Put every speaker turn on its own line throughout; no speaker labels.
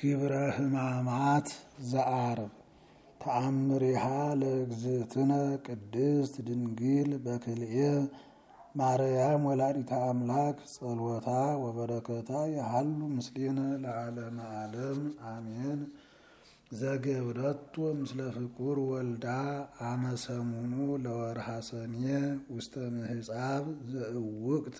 ግብረ ሕማማት ዘአርብ ተአምሪሃ ለእግዝእትነ ቅድስት ድንግል በክልኤ ማርያም ወላዲተ አምላክ ጸሎታ ወበረከታ ያሃሉ ምስሌነ ለዓለመ ዓለም አሜን። ዘገብረቶ ምስለ ፍቁር ወልዳ አመሰሙኑ ለወርሃ ሰኔ ውስተ ምህጻብ ዘእውቅት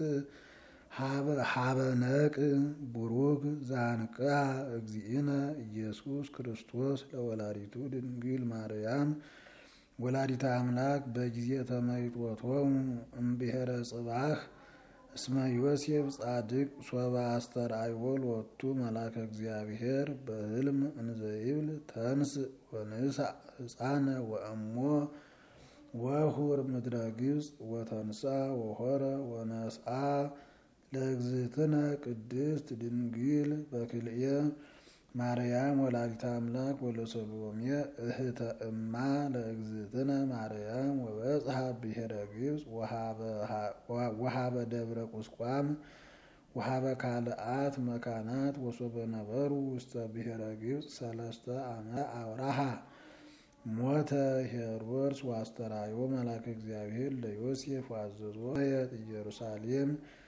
ሀበነቅ ቡሩክ ዛንቅአ እግዚእነ ኢየሱስ ክርስቶስ ለወላዲቱ ድንግል ማርያም ወላዲተ አምላክ በጊዜ ተመይጦቶሙ እምብሔረ ጽባህ እስመ ዮሴፍ ጻድቅ ሶበ አስተርአዮ ሎቱ መልአከ እግዚአብሔር በሕልም እንዘይብል ተንስ ወንስአ ሕፃነ ወእሞ ወሁር ምድረ ግብፅ ወተንሥአ ወሖረ ወነስአ ለእግዝእትነ ቅድስት ድንግል በክልኤ ማርያም ወላዲተ አምላክ ወለሰሎሜ እህተ እማ ለእግዝእትነ ማርያም ወበጽሐ ብሔረ ግብፅ ወሃበ ደብረ ቁስቋም ወሃበ ካልአት መካናት ወሶበ ነበሩ ውስተ ብሔረ ግብፅ 3 ዓመት አውራሃ ሞተ ሄሮድስ ወአስተርአዮ መልአከ እግዚአብሔር ለዮሴፍ ወአዘዞ ኢየሩሳሌም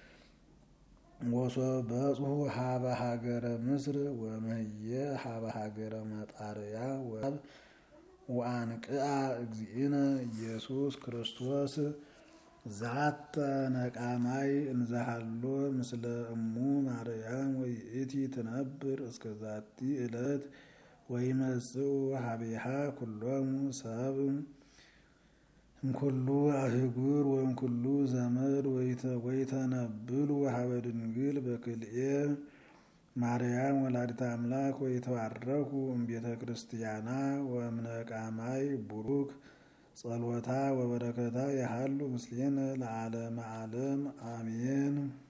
ወሶበጽሑ ሀበ ሀገረ ምስር ወምህየ ሀበ ሀገረ መጣርያ ወአንቅአ እግዚእነ ኢየሱስ ክርስቶስ ዛተ ነቃማይ እንዘሃሎ ምስለ እሙ ማርያም ወይእቲ ትነብር እስከ ዛቲ ዕለት ወይመጽኡ ሀቤሃ ኩሎሙ ሰብእ እምኩሉ አህጉር ወእምኩሉ ዘመድ ወይተነብሉ ሀበ ድንግል በክልኤ ማርያም ወላዲተ አምላክ ወይተባረኩ እምቤተ ክርስቲያና ወእምነቃማይ ቡሩክ ጸሎታ ወበረከታ ያሃሉ ምስሌነ ለዓለመ ዓለም አሜን።